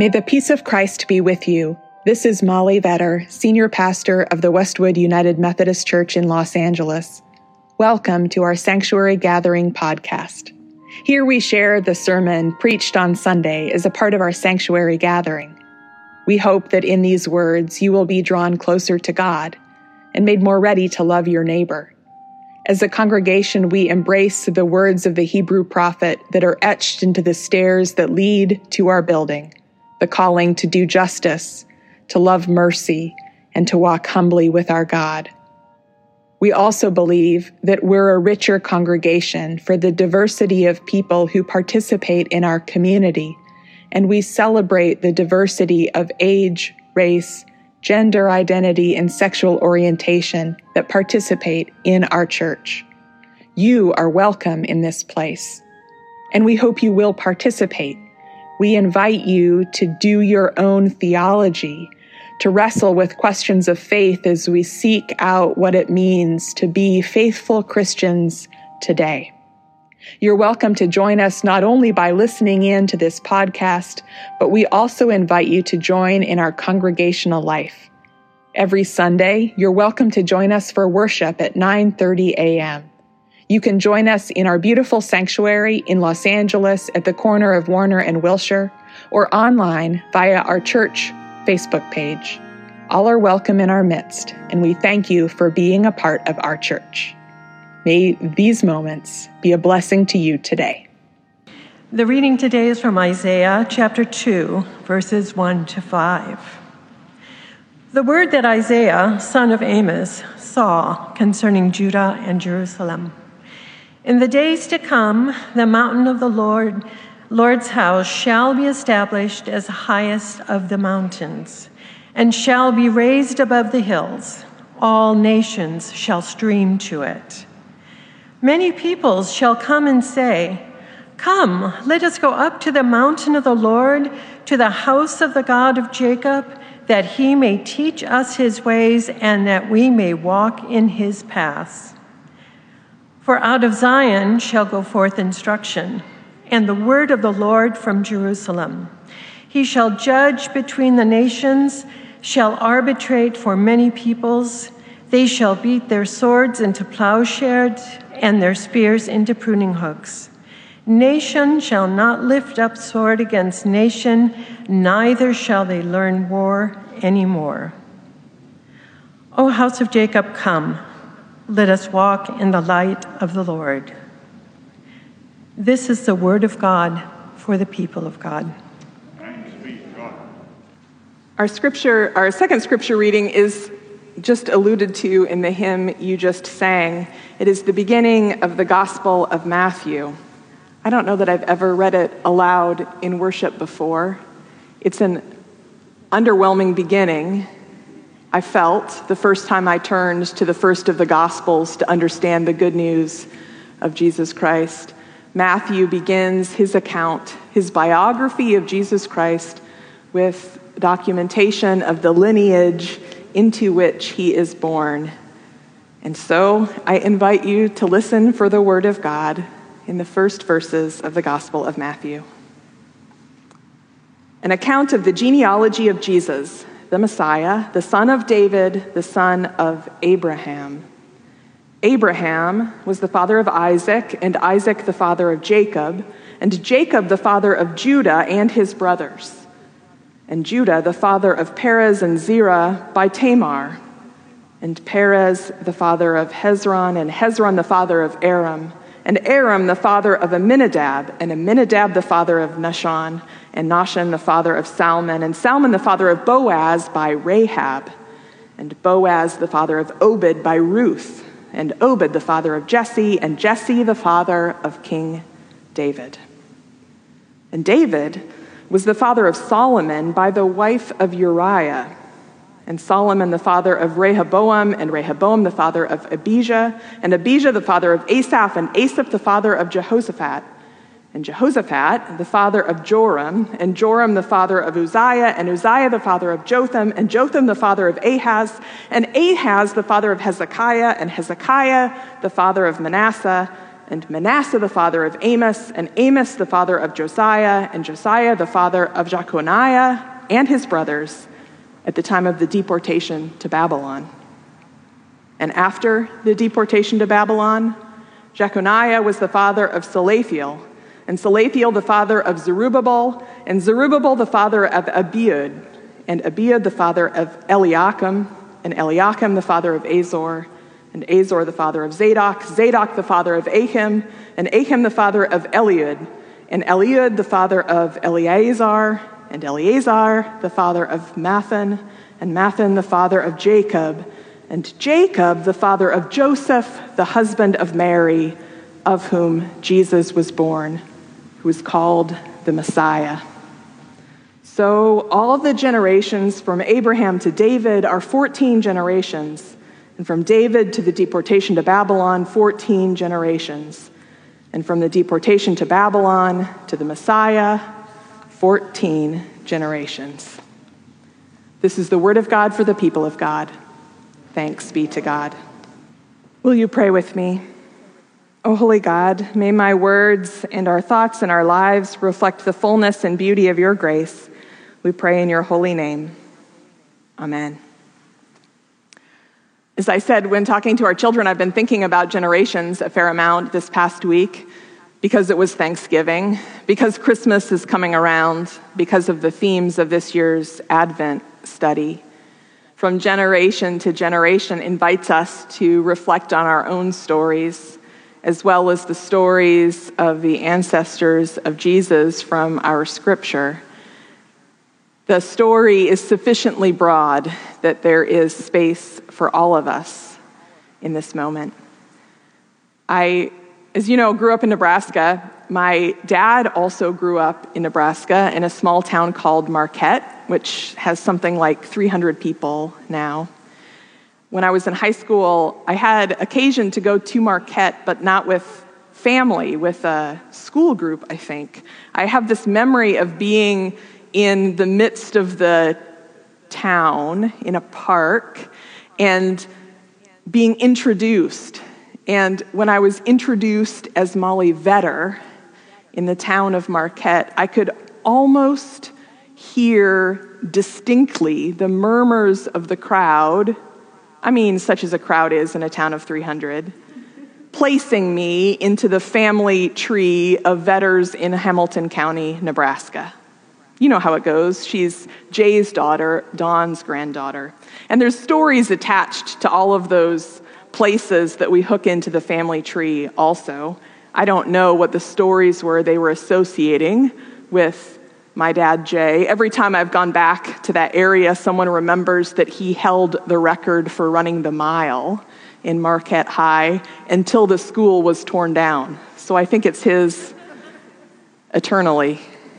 May the peace of Christ be with you. This is Molly Vetter, Senior Pastor of the Westwood United Methodist Church in Los Angeles. Welcome to our Sanctuary Gathering podcast. Here we share the sermon preached on Sunday as a part of our Sanctuary Gathering. We hope that in these words you will be drawn closer to God and made more ready to love your neighbor. As a congregation, we embrace the words of the Hebrew prophet that are etched into the stairs that lead to our building, the calling to do justice, to love mercy, and to walk humbly with our God. We also believe that we're a richer congregation for the diversity of people who participate in our community, and we celebrate the diversity of age, race, gender identity, and sexual orientation that participate in our church. You are welcome in this place, and we hope you will participate. We invite you to do your own theology, to wrestle with questions of faith as we seek out what it means to be faithful Christians today. You're welcome to join us not only by listening in to this podcast, but we also invite you to join in our congregational life. Every Sunday, you're welcome to join us for worship at 9:30 a.m. You can join us in our beautiful sanctuary in Los Angeles at the corner of Warner and Wilshire, or online via our church Facebook page. All are welcome in our midst, and we thank you for being a part of our church. May these moments be a blessing to you today. The reading today is from Isaiah chapter 2, verses 1 to 5. The word that Isaiah, son of Amos, saw concerning Judah and Jerusalem. In the days to come, the mountain of the Lord's house shall be established as the highest of the mountains, and shall be raised above the hills. All nations shall stream to it. Many peoples shall come and say, "Come, let us go up to the mountain of the Lord, to the house of the God of Jacob, that he may teach us his ways, and that we may walk in his paths." For out of Zion shall go forth instruction, and the word of the Lord from Jerusalem. He shall judge between the nations, shall arbitrate for many peoples. They shall beat their swords into plowshares, and their spears into pruning hooks. Nation shall not lift up sword against nation, neither shall they learn war anymore. O house of Jacob, come. Let us walk in the light of the Lord. This is the word of God for the people of God. Thanks be to God. Our second scripture reading is just alluded to in the hymn you just sang. It is the beginning of the Gospel of Matthew. I don't know that I've ever read it aloud in worship before. It's an underwhelming beginning, I felt, the first time I turned to the first of the Gospels to understand the good news of Jesus Christ. Matthew begins his account, his biography of Jesus Christ, with documentation of the lineage into which he is born. And so I invite you to listen for the word of God in the first verses of the Gospel of Matthew. An account of the genealogy of Jesus, the Messiah, the son of David, the son of Abraham. Abraham was the father of Isaac, and Isaac the father of Jacob, and Jacob the father of Judah and his brothers, and Judah the father of Perez and Zerah by Tamar, and Perez the father of Hezron, and Hezron the father of Aram, and Aram the father of Amminadab, and Amminadab the father of Nahshon, and Nahshon the father of Salmon, and Salmon the father of Boaz by Rahab, and Boaz the father of Obed by Ruth, and Obed the father of Jesse, and Jesse the father of King David. And David was the father of Solomon by the wife of Uriah, and Solomon the father of Rehoboam, and Rehoboam the father of Abijah, and Abijah the father of Asaph, and Asaph the father of Jehoshaphat, and Jehoshaphat the father of Joram, and Joram the father of Uzziah, and Uzziah the father of Jotham, and Jotham the father of Ahaz, and Ahaz the father of Hezekiah, and Hezekiah the father of Manasseh, and Manasseh the father of Amos, and Amos the father of Josiah, and Josiah the father of Jeconiah and his brothers at the time of the deportation to Babylon. And after the deportation to Babylon, Jeconiah was the father of Salathiel, and Salathiel the father of Zerubbabel, and Zerubbabel the father of Abiud, and Abiud the father of Eliakim, and Eliakim the father of Azor, and Azor the father of Zadok, Zadok the father of Achim, and Achim the father of Eliud, and Eliud the father of Eleazar, and Eleazar the father of Mathan, and Mathan the father of Jacob, and Jacob the father of Joseph, the husband of Mary, of whom Jesus was born, who is called the Messiah. So all of the generations from Abraham to David are 14 generations, and from David to the deportation to Babylon, 14 generations. And from the deportation to Babylon to the Messiah, 14 generations. This is the word of God for the people of God. Thanks be to God. Will you pray with me? O holy God, may my words and our thoughts and our lives reflect the fullness and beauty of your grace. We pray in your holy name. Amen. As I said, when talking to our children, I've been thinking about generations a fair amount this past week because it was Thanksgiving, because Christmas is coming around, because of the themes of this year's Advent study. From generation to generation invites us to reflect on our own stories, as well as the stories of the ancestors of Jesus from our scripture. The story is sufficiently broad that there is space for all of us in this moment. I, as you know, grew up in Nebraska. My dad also grew up in Nebraska in a small town called Marquette, which has something like 300 people now. When I was in high school, I had occasion to go to Marquette, but not with family, with a school group, I think. I have this memory of being in the midst of the town, in a park, and being introduced. And when I was introduced as Molly Vetter in the town of Marquette, I could almost hear distinctly the murmurs of the crowd, such as a crowd is in a town of 300, placing me into the family tree of Vetters in Hamilton County, Nebraska. You know how it goes. She's Jay's daughter, Dawn's granddaughter. And there's stories attached to all of those places that we hook into the family tree also. I don't know what the stories were they were associating with my dad, Jay. Every time I've gone back to that area, someone remembers that he held the record for running the mile in Marquette High until the school was torn down. So I think it's his eternally.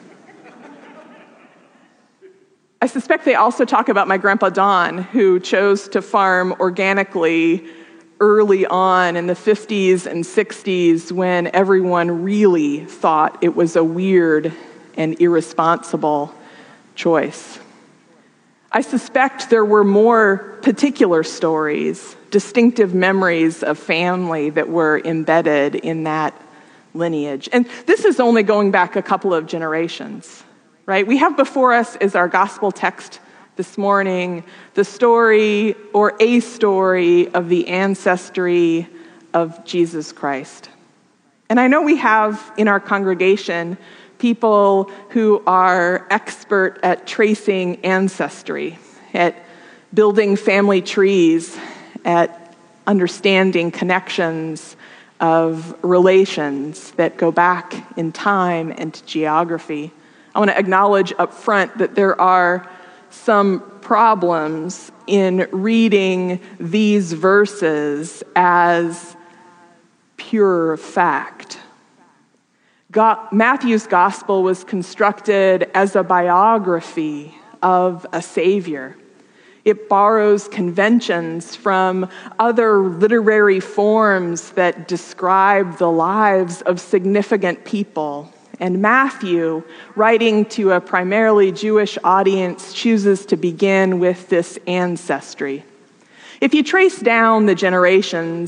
I suspect they also talk about my grandpa Don, who chose to farm organically early on in the 50s and 60s when everyone really thought it was a weird and irresponsible choice. I suspect there were more particular stories, distinctive memories of family that were embedded in that lineage. And this is only going back a couple of generations. Right? We have before us as our gospel text this morning the story or a story of the ancestry of Jesus Christ. And I know we have in our congregation people who are expert at tracing ancestry, at building family trees, at understanding connections of relations that go back in time and geography. I want to acknowledge up front that there are some problems in reading these verses as pure fact. Matthew's gospel was constructed as a biography of a Savior. It borrows conventions from other literary forms that describe the lives of significant people. And Matthew, writing to a primarily Jewish audience, chooses to begin with this ancestry. If you trace down the generations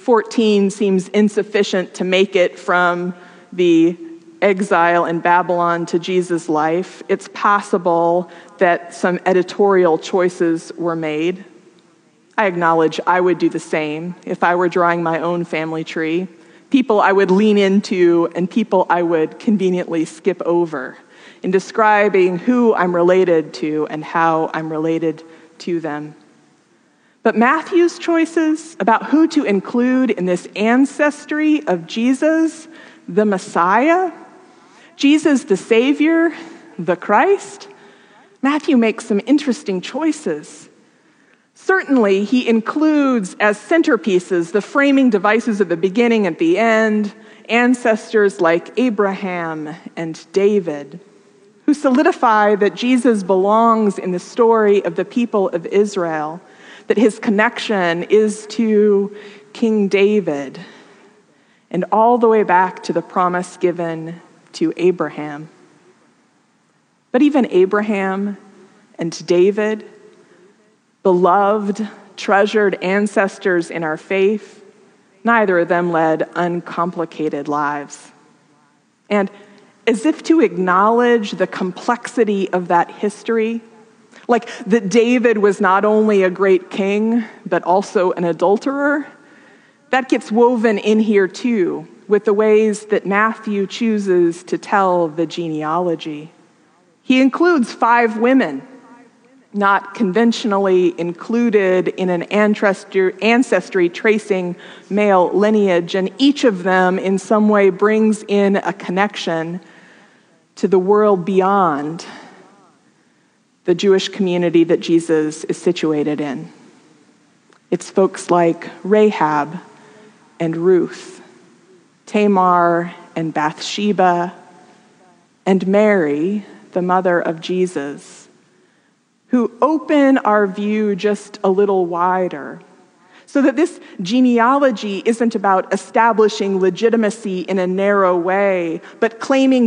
14 seems insufficient to make it from the exile in Babylon to Jesus' life. It's possible that some editorial choices were made. I acknowledge I would do the same if I were drawing my own family tree. People I would lean into and people I would conveniently skip over in describing who I'm related to and how I'm related to them. But Matthew's choices about who to include in this ancestry of Jesus, the Messiah, Jesus the Savior, the Christ, Matthew makes some interesting choices. Certainly, he includes as centerpieces the framing devices at the beginning and the end, ancestors like Abraham and David, who solidify that Jesus belongs in the story of the people of Israel, that his connection is to King David, and all the way back to the promise given to Abraham. But even Abraham and David, beloved, treasured ancestors in our faith, neither of them led uncomplicated lives. And as if to acknowledge the complexity of that history, like that David was not only a great king, but also an adulterer, that gets woven in here too, with the ways that Matthew chooses to tell the genealogy. He includes 5 women, not conventionally included in an ancestry tracing male lineage, and each of them in some way brings in a connection to the world beyond the Jewish community that Jesus is situated in. It's folks like Rahab and Ruth, Tamar and Bathsheba, and Mary, the mother of Jesus, who open our view just a little wider, so that this genealogy isn't about establishing legitimacy in a narrow way, but claiming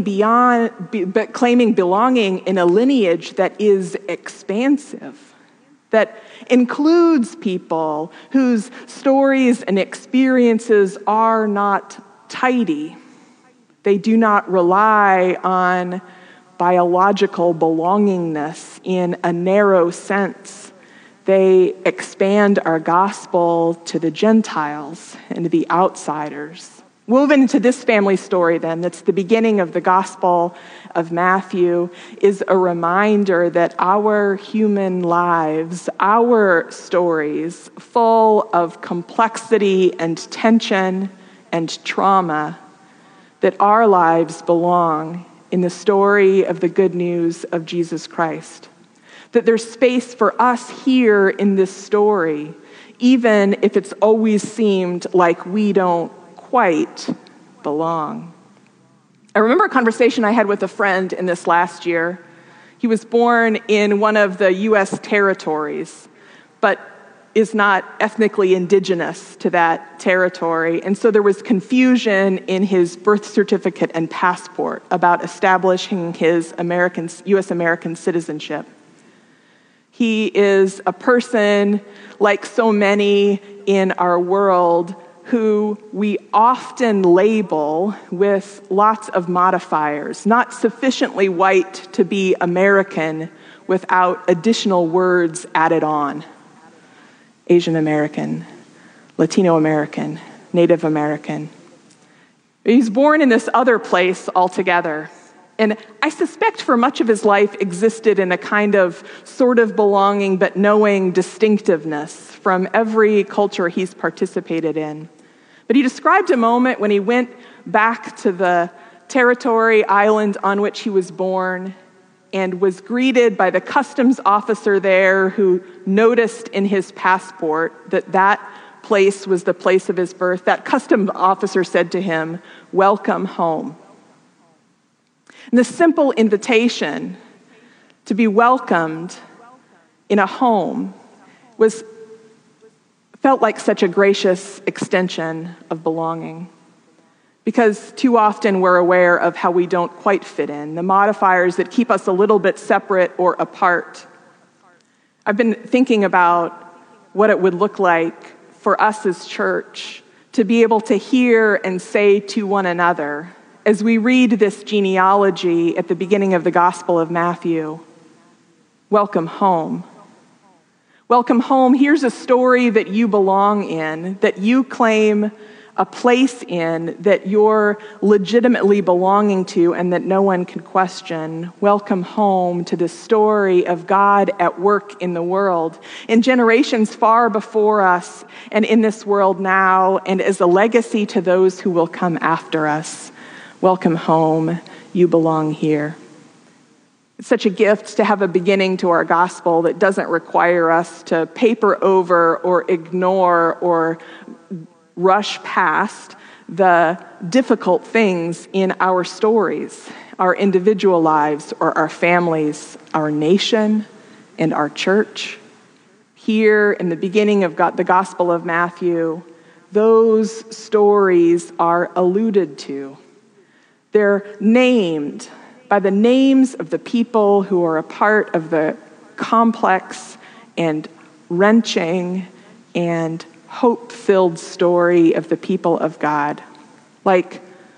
belonging in a lineage that is expansive, that includes people whose stories and experiences are not tidy. They do not rely on biological belongingness in a narrow sense. They expand our gospel to the Gentiles and to the outsiders. Woven into this family story, then, that's the beginning of the Gospel of Matthew, is a reminder that our human lives, our stories, full of complexity and tension and trauma, that our lives belong in the story of the good news of Jesus Christ. That there's space for us here in this story, even if it's always seemed like we don't quite belong. I remember a conversation I had with a friend in this last year. He was born in one of the U.S. territories, but is not ethnically indigenous to that territory. And so there was confusion in his birth certificate and passport about establishing his U.S. American citizenship. He is a person, like so many in our world, who we often label with lots of modifiers, not sufficiently white to be American without additional words added on. Asian American, Latino American, Native American. He's born in this other place altogether. And I suspect for much of his life existed in a kind of sort of belonging but knowing distinctiveness from every culture he's participated in. But he described a moment when he went back to the territory island on which he was born and was greeted by the customs officer there who noticed in his passport that that place was the place of his birth. That customs officer said to him, "Welcome home." And the simple invitation to be welcomed in a home felt like such a gracious extension of belonging. Because too often we're aware of how we don't quite fit in, the modifiers that keep us a little bit separate or apart. I've been thinking about what it would look like for us as church to be able to hear and say to one another, as we read this genealogy at the beginning of the Gospel of Matthew, welcome home. Welcome home. Here's a story that you belong in, that you claim a place in, that you're legitimately belonging to, and that no one can question. Welcome home to the story of God at work in the world, in generations far before us, and in this world now, and as a legacy to those who will come after us. Welcome home. You belong here. It's such a gift to have a beginning to our gospel that doesn't require us to paper over or ignore or rush past the difficult things in our stories, our individual lives or our families, our nation and our church. Here in the beginning of the Gospel of Matthew, those stories are alluded to. They're named by the names of the people who are a part of the complex and wrenching and hope-filled story of the people of God. Like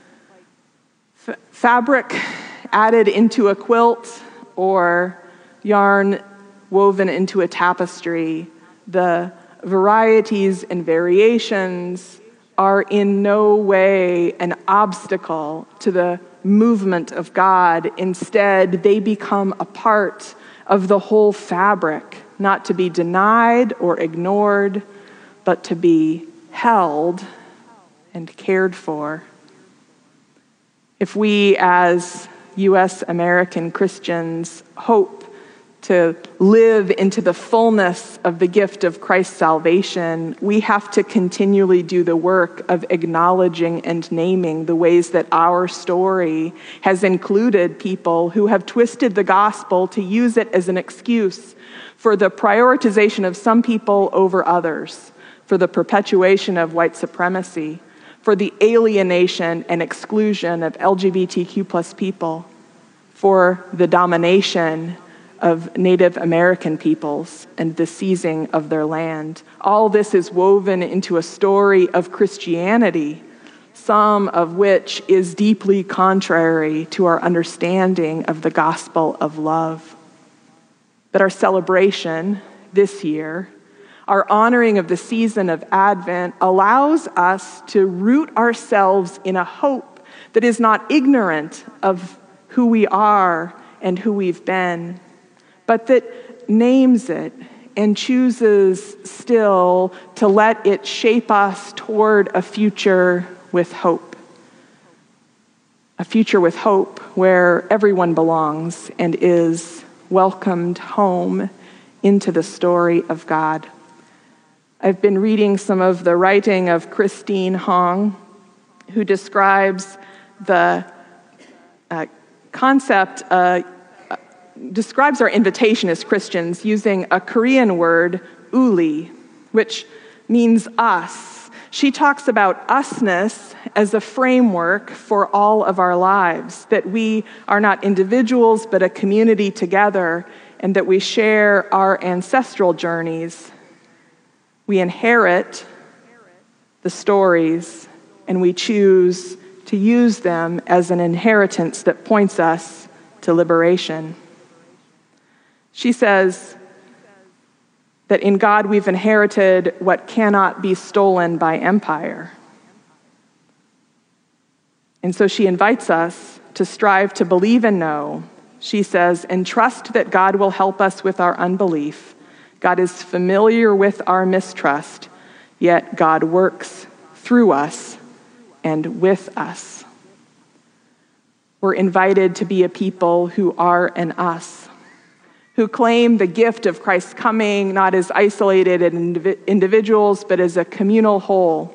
fabric added into a quilt or yarn woven into a tapestry, the varieties and variations are in no way an obstacle to the movement of God. Instead, they become a part of the whole fabric, not to be denied or ignored, but to be held and cared for. If we as U.S. American Christians hope to live into the fullness of the gift of Christ's salvation, we have to continually do the work of acknowledging and naming the ways that our story has included people who have twisted the gospel to use it as an excuse for the prioritization of some people over others, for the perpetuation of white supremacy, for the alienation and exclusion of LGBTQ plus people, for the domination of Native American peoples and the seizing of their land. All this is woven into a story of Christianity, some of which is deeply contrary to our understanding of the gospel of love. But our celebration this year, our honoring of the season of Advent, allows us to root ourselves in a hope that is not ignorant of who we are and who we've been, but that names it and chooses still to let it shape us toward a future with hope. A future with hope where everyone belongs and is welcomed home into the story of God. I've been reading some of the writing of Christine Hong, who describes the describes our invitation as Christians using a Korean word, uli, which means us. She talks about usness as a framework for all of our lives, that we are not individuals but a community together, and that we share our ancestral journeys. We inherit the stories, and we choose to use them as an inheritance that points us to liberation. She says that in God we've inherited what cannot be stolen by empire. And so she invites us to strive to believe and know. She says, and trust that God will help us with our unbelief. God is familiar with our mistrust, yet God works through us and with us. We're invited to be a people who are an us, who claim the gift of Christ's coming not as isolated individuals, but as a communal whole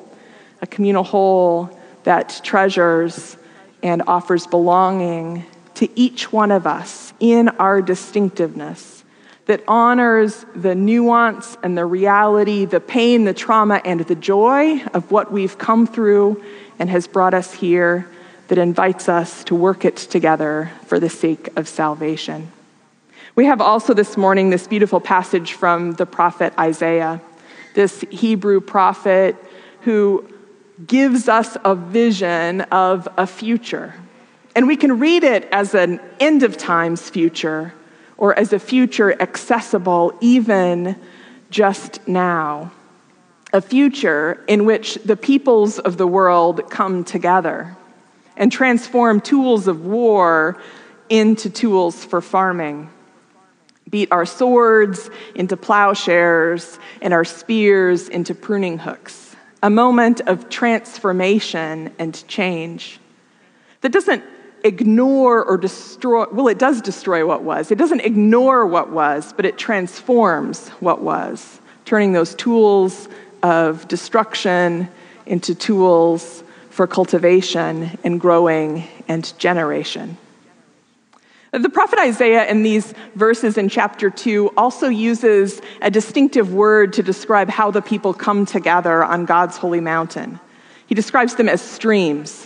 that treasures and offers belonging to each one of us in our distinctiveness, that honors the nuance and the reality, the pain, the trauma, and the joy of what we've come through and has brought us here, that invites us to work it together for the sake of salvation. We have also this morning this beautiful passage from the prophet Isaiah, this Hebrew prophet who gives us a vision of a future. And we can read it as an end of times future, or as a future accessible even just now. A future in which the peoples of the world come together and transform tools of war into tools for farming. Beat our swords into plowshares and our spears into pruning hooks. A moment of transformation and change that doesn't ignore or destroy, well, it does destroy what was. It doesn't ignore what was, but it transforms what was, turning those tools of destruction into tools for cultivation and growing and generation. The prophet Isaiah in these verses in chapter 2 also uses a distinctive word to describe how the people come together on God's holy mountain. He describes them as streams.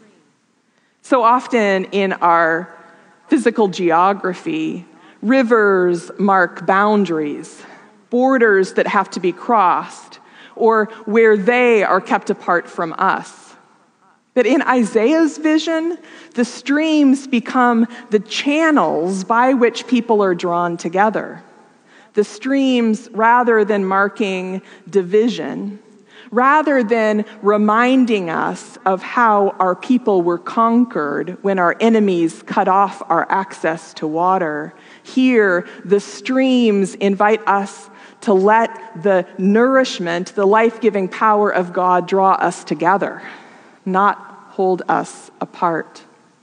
So often in our physical geography, rivers mark boundaries, borders that have to be crossed, or where they are kept apart from us. But in Isaiah's vision, the streams become the channels by which people are drawn together. The streams, rather than marking division, rather than reminding us of how our people were conquered when our enemies cut off our access to water, here the streams invite us to let the nourishment, the life-giving power of God draw us together, not hold us apart.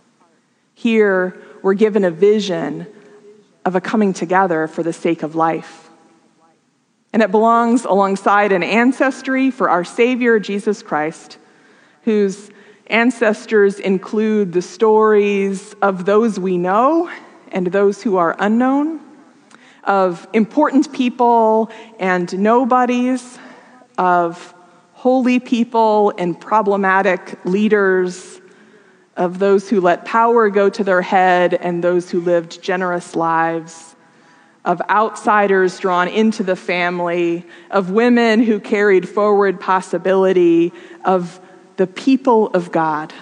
Here, we're given a vision of a coming together for the sake of life. And it belongs alongside an ancestry for our Savior, Jesus Christ, whose ancestors include the stories of those we know and those who are unknown, of important people and nobodies, of holy people and problematic leaders, of those who let power go to their head and those who lived generous lives, of outsiders drawn into the family, of women who carried forward possibility, of the people of God,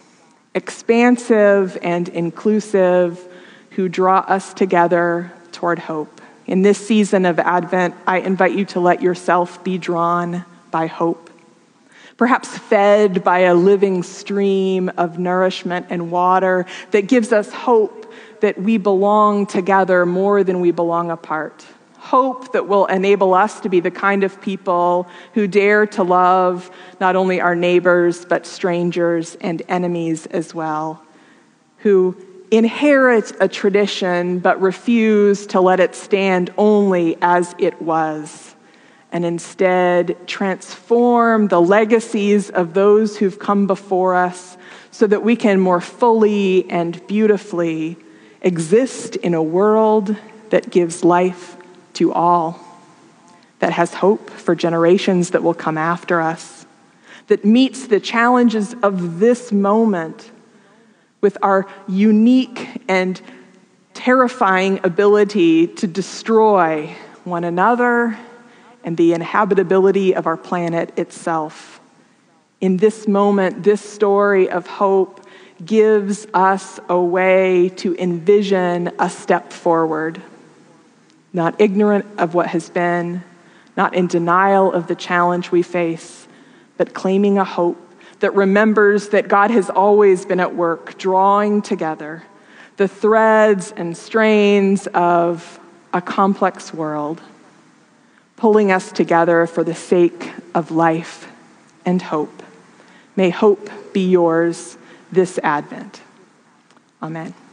expansive and inclusive, who draw us together toward hope. In this season of Advent, I invite you to let yourself be drawn by hope, perhaps fed by a living stream of nourishment and water that gives us hope that we belong together more than we belong apart. Hope that will enable us to be the kind of people who dare to love not only our neighbors, but strangers and enemies as well, who inherit a tradition but refuse to let it stand only as it was, and instead transform the legacies of those who've come before us so that we can more fully and beautifully exist in a world that gives life to all, that has hope for generations that will come after us, that meets the challenges of this moment with our unique and terrifying ability to destroy one another and the inhabitability of our planet itself. In this moment, this story of hope gives us a way to envision a step forward, not ignorant of what has been, not in denial of the challenge we face, but claiming a hope that remembers that God has always been at work, drawing together the threads and strains of a complex world, pulling us together for the sake of life and hope. May hope be yours this Advent. Amen.